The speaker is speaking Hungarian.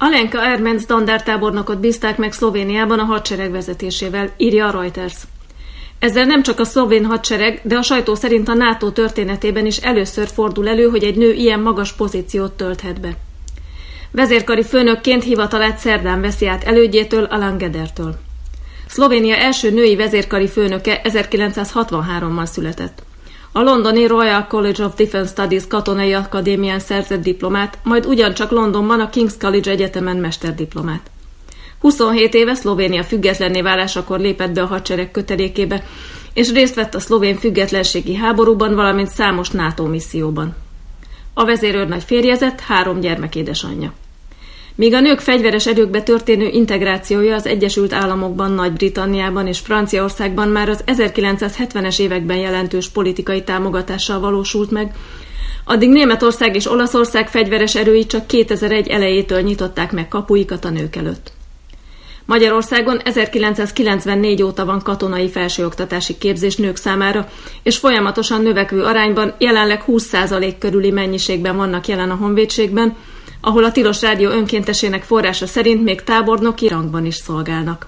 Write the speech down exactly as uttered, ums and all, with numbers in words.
Alenka Ermens dandártábornokot bízták meg Szlovéniában a hadsereg vezetésével, írja a Reuters. Ezzel nem csak a szlovén hadsereg, de a sajtó szerint a NATO történetében is először fordul elő, hogy egy nő ilyen magas pozíciót tölthet be. Vezérkari főnökként hivatalát szerdán veszi át elődjétől, Alan Gedertől. Szlovénia első női vezérkari főnöke ezerkilencszázhatvanháromban született. A londoni Royal College of Defence Studies katonai akadémián szerzett diplomát, majd ugyancsak Londonban a King's College Egyetemen mesterdiplomát. huszonhét éve Szlovénia függetlenné válásakor lépett be a hadsereg kötelékébe, és részt vett a szlovén függetlenségi háborúban, valamint számos NATO misszióban. A vezérőrnagy férjezett, három gyermek édesanyja. Míg a nők fegyveres erőkbe történő integrációja az Egyesült Államokban, Nagy-Britanniában és Franciaországban már az ezerkilencszázhetvenes években jelentős politikai támogatással valósult meg, addig Németország és Olaszország fegyveres erői csak kétezer-egy elejétől nyitották meg kapuikat a nők előtt. Magyarországon ezerkilencszázkilencvennégy óta van katonai felsőoktatási képzés nők számára, és folyamatosan növekvő arányban jelenleg húsz százalék körüli mennyiségben vannak jelen a honvédségben, ahol a Tilos Rádió önkéntesének forrása szerint még tábornoki rangban is szolgálnak.